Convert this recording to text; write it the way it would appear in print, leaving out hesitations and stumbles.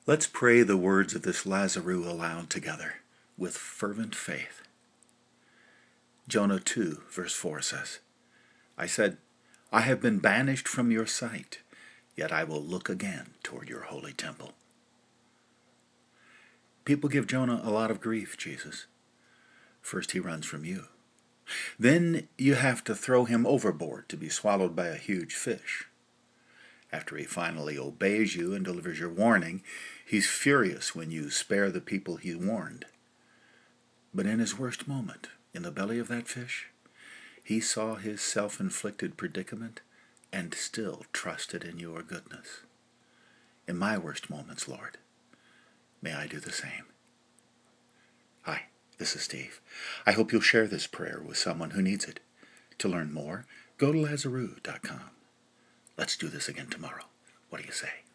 Let's pray the words of this Lazarus aloud together with fervent faith. Jonah 2, verse 4 says, I said, I have been banished from your sight, yet I will look again toward your holy temple. People give Jonah a lot of grief, Jesus. First he runs from you. Then you have to throw him overboard to be swallowed by a huge fish. After he finally obeys you and delivers your warning, he's furious when you spare the people he warned. But in his worst moment, in the belly of that fish, he saw his self-inflicted predicament and still trusted in your goodness. In my worst moments, Lord, may I do the same. Hi, this is Steve. I hope you'll share this prayer with someone who needs it. To learn more, go to Lazarus.com. Let's do this again tomorrow. What do you say?